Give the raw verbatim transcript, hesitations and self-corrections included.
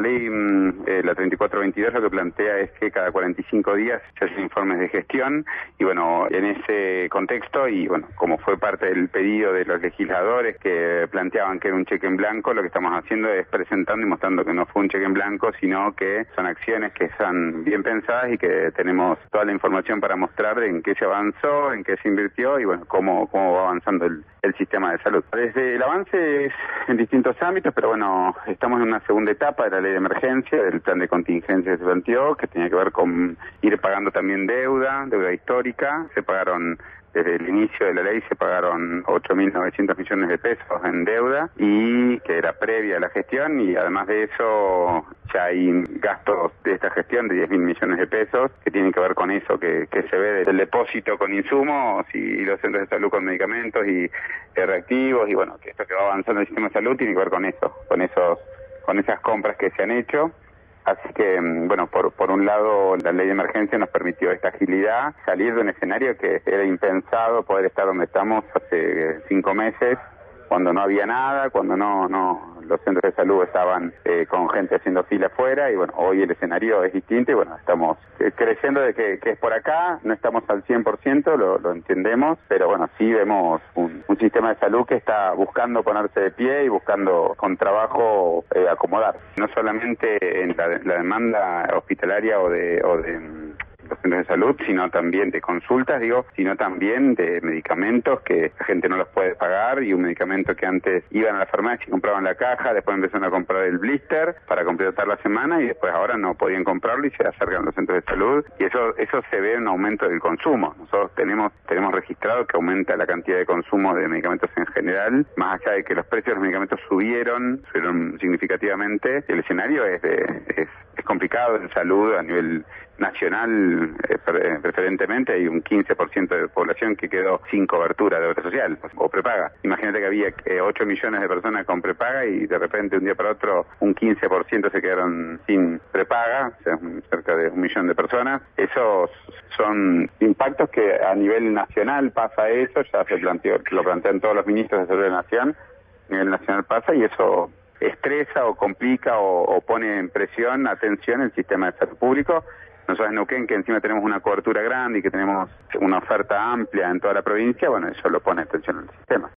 ley, eh, la treinta y cuatro veintidós, lo que plantea es que cada cuarenta y cinco días se hacen informes de gestión y bueno, en ese contexto y bueno, como fue parte del pedido de los legisladores que planteaban que era un cheque en blanco, lo que estamos haciendo es presentando y mostrando que no fue un cheque en blanco, sino que son acciones que están bien pensadas y que tenemos toda la información para mostrar en qué se avanzó, en qué se invirtió y bueno, cómo, cómo va avanzando el, el sistema de salud. Desde el avance es en distintos ámbitos, pero bueno, estamos en una segunda etapa de la ley de emergencia, del plan de contingencia que se planteó, que tenía que ver con ir pagando también deuda, deuda histórica. Se pagaron, desde el inicio de la ley se pagaron ocho mil novecientos millones de pesos en deuda y que era previa a la gestión, y además de eso ya hay gastos de esta gestión de diez mil millones de pesos que tienen que ver con eso que, que se ve del depósito con insumos y, y los centros de salud con medicamentos y eh, reactivos, y bueno, que esto que va avanzando el sistema de salud tiene que ver con eso, con esos, con esas compras que se han hecho. Así que, bueno, por, por un lado, la ley de emergencia nos permitió esta agilidad, salir de un escenario que era impensado poder estar donde estamos hace cinco meses, cuando no había nada, cuando no, no los centros de salud estaban eh, con gente haciendo fila afuera, y bueno, hoy el escenario es distinto y bueno, estamos eh, creyendo de que, que es por acá, no estamos al cien por ciento, lo, lo entendemos, pero bueno, sí vemos un, un sistema de salud que está buscando ponerse de pie y buscando con trabajo eh, acomodar, no solamente en la, la demanda hospitalaria o de, o de los centros de salud, sino también de consultas, digo, sino también de medicamentos que la gente no los puede pagar, y un medicamento que antes iban a la farmacia y compraban la caja, después empezaron a comprar el blister para completar la semana y después ahora no podían comprarlo y se acercan a los centros de salud, y eso eso se ve en un aumento del consumo. Nosotros tenemos tenemos registrado que aumenta la cantidad de consumo de medicamentos en general, más allá de que los precios de los medicamentos subieron, subieron significativamente. El escenario es, de, es, es complicado en salud a nivel nacional, eh, preferentemente hay un quince por ciento de población que quedó sin cobertura de obra social o prepaga. Imagínate que había eh, ocho millones de personas con prepaga y de repente un día para otro un quince por ciento se quedaron sin prepaga, o sea, cerca de un millón de personas. Esos son impactos que a nivel nacional pasa eso, ya se planteó, lo plantean todos los ministros de salud de la nación, a nivel nacional pasa, y eso estresa o complica o, o pone en presión, atención, el sistema de salud público. Nosotros en Neuquén, que encima tenemos una cobertura grande y que tenemos una oferta amplia en toda la provincia, bueno, eso lo pone en tensión al sistema.